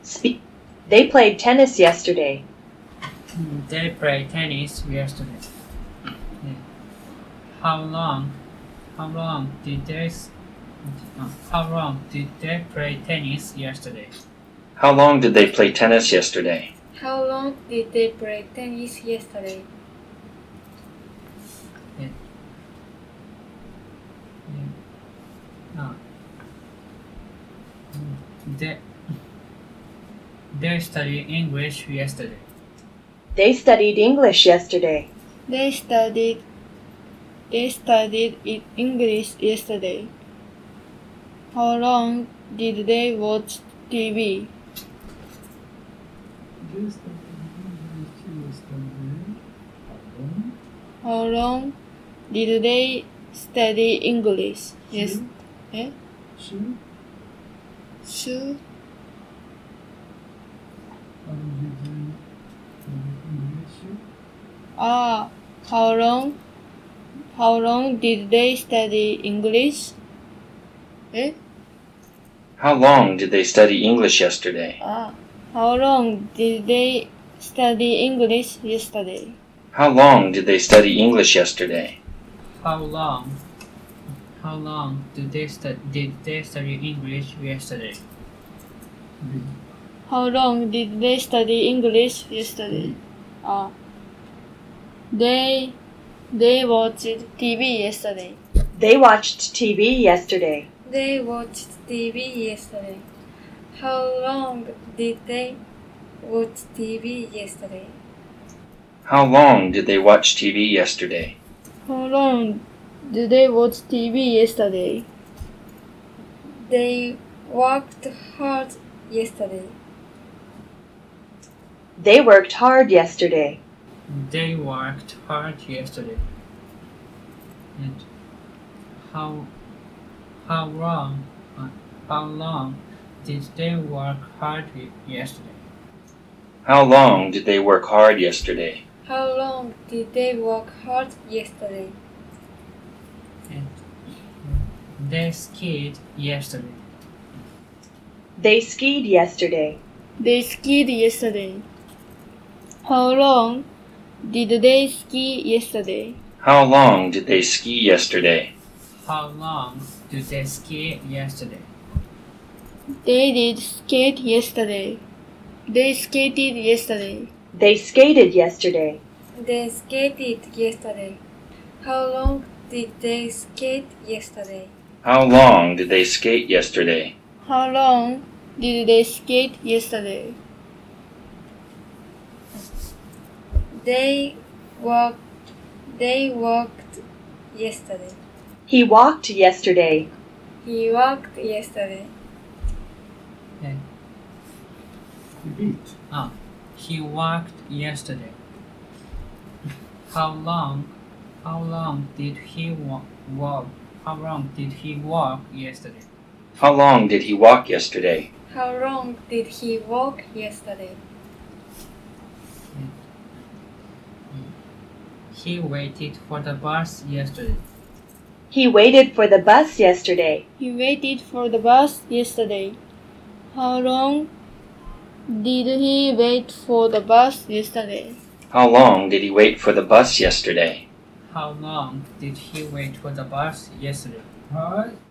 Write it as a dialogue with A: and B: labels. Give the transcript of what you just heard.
A: They played tennis yesterday.
B: They played tennis yesterday. Yeah. How long did they play tennis yesterday?
C: How long did they play tennis yesterday?
D: How long did they play tennis yesterday?
B: Yeah. They studied English yesterday.
A: They studied English yesterday.
D: They studied English yesterday. How long did they watch TV? How long did they study English? Yes. Eh? Sure. How long did they study English? Eh?
C: How long did they study English yesterday?
D: How long did they study English yesterday?
C: How long did they study English yesterday?
B: How long did they study English yesterday?
D: How long did they study English yesterday? They watched TV yesterday.
A: They watched TV yesterday.
D: They watched TV yesterday. How long did they watch TV yesterday?
C: How long did they watch TV yesterday?
D: How long did they watch TV yesterday? They worked hard yesterday.
A: They worked hard yesterday.
B: They worked hard yesterday. And how long did they work hard yesterday?
C: How long did they work hard yesterday?
D: How long did they work hard yesterday?
B: And they skied yesterday.
A: They skied yesterday.
D: They skied yesterday. How long did they ski yesterday?
C: How long did they ski yesterday?
B: How long did they ski yesterday?
D: They did skate yesterday. They skated yesterday.
A: They skated yesterday.
D: They skated yesterday. How long did they skate yesterday?
C: How long did they skate yesterday?
D: How long did they skate yesterday? They walked yesterday.
A: He walked yesterday.
D: He walked yesterday.
B: Okay. He walked yesterday. How long did he walk? How long did he walk yesterday?
C: How long did he walk yesterday?
D: How long did he walk yesterday?
B: He waited for the bus yesterday.
A: He waited for the bus yesterday.
D: He waited for the bus yesterday. How long did he wait for the bus yesterday?
C: How long did he wait for the bus yesterday?
B: How long did he wait for the bus yesterday?